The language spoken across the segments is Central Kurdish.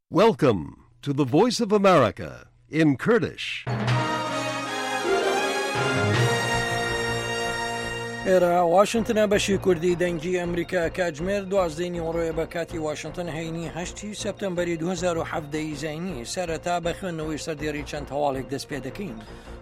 Welcome to the Voice of America in Kurdish. ئێرە واشنتنە بەشی کوردی دەنگی ئەمریکا کاتژمێر 12 نیوەڕۆیە بە کاتی واشنتن هەینی 8 سەپتەمبەری 2017 زەینی سەرەتا بە خوێندنەوەی سەردێڕی چەند هەواڵێک دەست پێ دەکەین.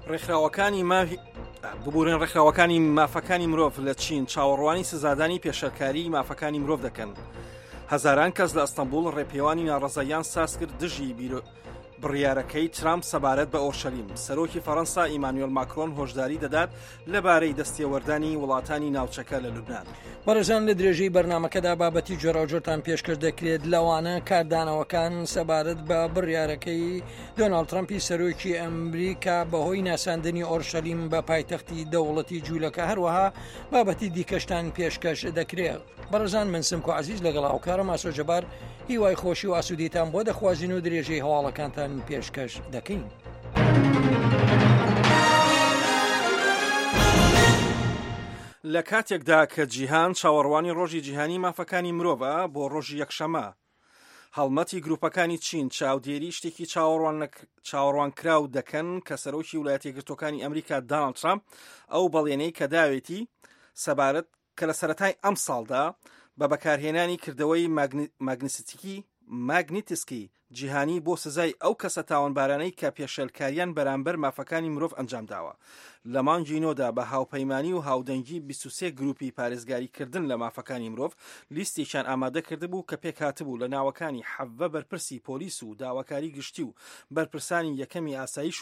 ببوورن ڕێکخراوەکانی مافەکانی مرۆڤ لە چین چاوەڕوانی سزادانی پێشەرکاری مافەکانی مرۆڤ دەکەن. هەزاران کەس لە ئەستەمبوڵ ڕێپێوانی ناڕەزاییان ساز کرد دژی بڕیارەکەی ترامپ سەبارەت بە ئۆرشەلیم. سەرۆکی فەڕەنسا ئیمانوێل ماکرۆن هۆشداری دەدات لەبارەی دەستێوەردانی وڵاتانی ناوچەکە لە لوبنان. بەڕێزان لە درێژەی بەرنامەکەدا بابەتی جۆراوجۆرتان پێشکەش دەکرێت لەوانە کاردانەوەکان سەبارەت بە بڕیارەکەی دۆناڵد ترامپی سەرۆکی ئەمریکا بەهۆی ناساندنی ئۆرشەلیم بە پایتەختی دەوڵەتی جوولەکە هەروەها بابەتی دیکەشتان پێشکەش دەکرێت. بەڕێزان من سمکۆ عەزیز لەگەڵ هاوکارم ئاسۆجەبار هیوای خۆشی و ئاسوودیتان بۆ دەخوازین و درێژەی هەواڵەکانتان پێشکەش دەکەین. لە کاتێکدا کە جیهان چاوەڕوانی ڕۆژی جیهانی مافەکانی مرۆڤە بۆ ڕۆژی یەکشەمە، هەڵمەتی گروپەکانی چین چاودێری شتێکی چاوەڕوانکراو دەکەن کە سەرۆکی ویلایەتە یەکگرتووەکانی ئەمریکا دۆناڵد ترامپ ئەو بەڵێنەی کە داوێتی سەبارەت کە لە سەرەتای ئەم ساڵدا بە بەکارهێنانی کردەوەی ماگنیتسکی جیهانی بۆ سزای ئەو کەسە تاوانبارانەی کە پێشەلکاریان بەرامبەر مافەکانی مرۆڤ ئەنجام داوە. لە مانگی نۆدا بە هاوپەیمانی و هاودەنگی 23 گروپی پارێزگاریکردن لە مافەکانی مرۆڤ لیستێکیان ئامادە کرده بوو کە پێکهاتبوو لە ناوەکانی 7 بەرپرسی پۆلیس و داواکاری گشتی و بەرپرسانی یەکەمی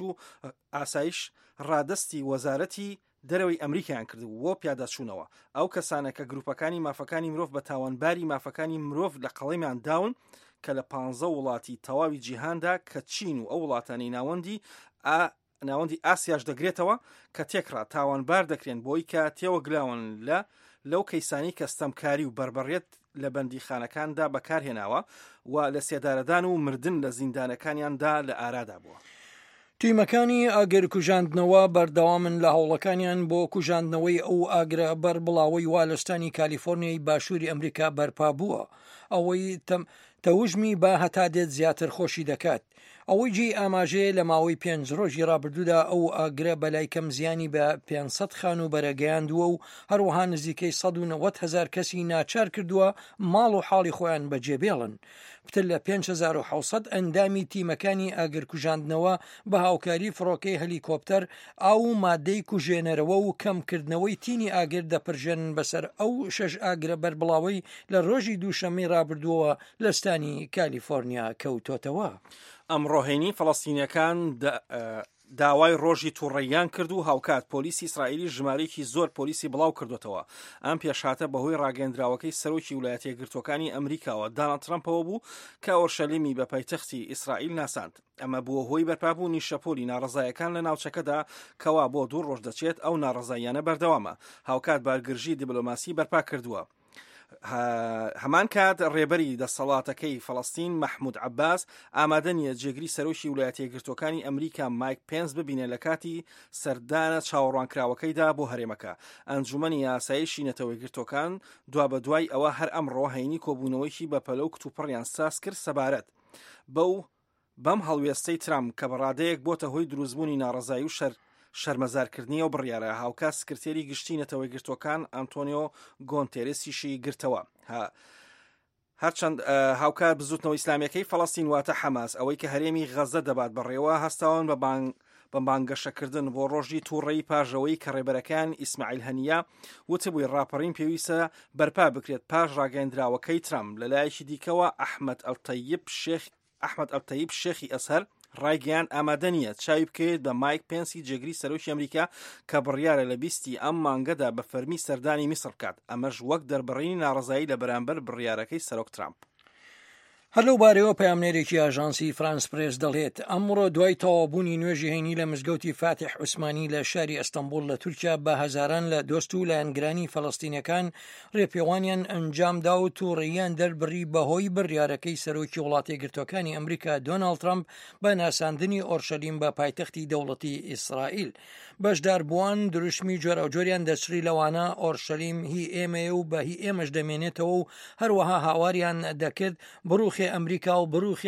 ئاسایش ڕادستی وەزارەتی دەرەوەی ئەمریکایان کردبوو بۆ پیادەچوونەوە. ئەو کەسانە کە گروپەکانی مافەکانی مرۆڤ بە تاوانباری مافەکانی مرۆڤ لە قەڵەمیان داون کە لە 15 وڵاتی تەواوی جیهاندا کە چین و ئەو وڵاتانی ناوەندی ئاسیاش دەگرێتەوە کە تێکڕا تاوانبار دەکرێن بۆی کە تێوەگلاون لەو کەیسانی کەستەمکاری و بربەڕێت لە بەندیخانەکاندا بەکارهێناوە و لە سێدارەدان و مردن لە زیندانەکانیاندا لە ئارادا بووە. تیمەکانی ئاگر کوژاندنەوە بەردەوامن لە هەوڵەکانیان بۆ کوژاندنەوەی ئەو ئاگرە بەر بڵاوەی والستانی کالیفۆرنیای باشووری ئەمریکا بەرپا بووە. ئەوەی تەوژمی با هەتا دێت زیاتر خۆشی دەکات. ئەوەی جێی ئاماژەیە لە ماوەی 5 ڕۆژی ڕابردوودا ئەو ئاگرە بەلای کەم زیانی بە 500 خان و بەرەگەیاندووە و هەروەها نزیکەی 190,000 کەسی ناچار کردووە ماڵ و حاڵی خۆیان بەجێبێڵن. پتر لە 5700 ئەندامی تیمەکانی ئاگرکوژاندنەوە بە هاوکاری فڕۆکەی هەلیکۆپتەر ئاو مادەی کوژێنەرەوە و کەمکردنەوەی تینی ئاگر دەپرژێن بەسەر ئەو 6 ئاگرە بەربڵاوەی لە ڕۆژی دووشەمەی ڕابردووە لە ستانی کالیفۆرنیا کەوتۆتەوە. ئەمڕۆهێنی فەڵەستینیەکان داوای ڕۆژی تووڕەیان کرد و هاوکات پۆلیسی ئیسرائیلی ژمارەیەکی زۆر پۆلیسی بڵاو کردوێتەوە. ئەم پێشهاتە بەهۆی ڕاگەندراوەکەی سەرۆکی ویلایەتە یەکگرتووەکانی ئەمریکاوە دۆناڵد ترامپەوە بوو کە ئۆرشەلیمی بە پایتەختی ئیسرائیل ناساند. ئەمە بووە هۆی بەرپابوونی شەپۆلی ناڕەزایەکان لە ناوچەکەدا کەوا بۆ 2 ڕۆژ دەچێت. ئەو ناڕەزاییانە بەردەوامە. هاوکات بارگرژی دیبلۆماسی بەرپا کردووە. هەمان کات ڕێبەری دەسەڵاتەکەی فەڵەستین مەحموود عەباس ئامادە نیە جێگری سەرۆکی ویلایەتە یەکگرتووەکانی ئەمریکا مایک پێنس ببینێ لە کاتی سەردانە چاوەڕوانکراوەکەیدا بۆ هەرێمەکە. ئەنجومەنی یاسایی نەتەوە یەکگرتووەکان دوا بەدوای ئەوە هەر ئەمڕۆ هەینی کۆبوونەوەیکی بە پەلە و کتوپڕیان ساز کرد سەبارەت بەم هەڵوێستەی ترامپ کە بەڕادەیەک بۆتە هۆی دروستبوونی ناڕەزایی و شەرمەزارکردنی و بڕیارە. هاوکات سکرتێری گشتی نەتەوە یەکگرتووەکان ئەنتۆنیۆ گۆنتێرسیشی گرتەوە. هەرچەند هاوکات بزوتنەوە ئیسلامیەکەی فەڵەستین واتە حەماس ئەوەی کە هەرێمی غەزە دەبات بەڕێوە هەستاون بە بانگەشەکردن بۆ ڕۆژی تووڕەیی پاژەوەی کە ڕێبەرەکان ئیسماعیل هەنیە وتبووی ڕاپەڕین پێویستە بەرپا بکرێت پاش ڕاگەیەندراوەکەی ترامپ. لەلایەکی دیکەوە ئەحمەد ئەڵتەیب شێخی ئەسهەر ڕایگەیان ئامادە نیە چاوی بکەوێت بە مایک پێنسی جێگری سەرۆکی ئەمریکا کە بڕیارە لە 20 ئەم مانگەدا بە فەرمی سەردانی میسر بکات. ئەمەش وەک دەربڕینی ناڕەزایی لە بەرامبەر بڕیارەکەی سەرۆک ترامپ. هەلو بارەوە پەیامنێرێکی ئاژانسی فرانس پرێس دەڵێت ئەمڕۆ دوای تەواوبوونی نوێژی هەینی لە مزگەوتی فاتح عوسمانی لە شاری ئەستەمبول لە تورکیا بە هەزاران لە دۆست و لایەنگرانی فەڵەستینیەکان ڕێپێوانیان ئەنجامدا و تووڕەییان دەربڕی بەهۆی بڕیارەکەی سەرۆکی وڵاتە یەکگرتووەکانی ئەمریکا دۆناڵد ترامپ بە ناساندنی ئۆرشەلیم بە پایتەختی دەوڵەتی ئیسرائیل. بەشداربووان دروشمی جۆراوجۆریان دەچری لەوانە ئۆرشەلیم هی ئێمەیە و بە هی ئێمەش دەمێنێتەوە و هەروەها هاواریان دەکرد بڕوخی ئەمریکا و بڕوخی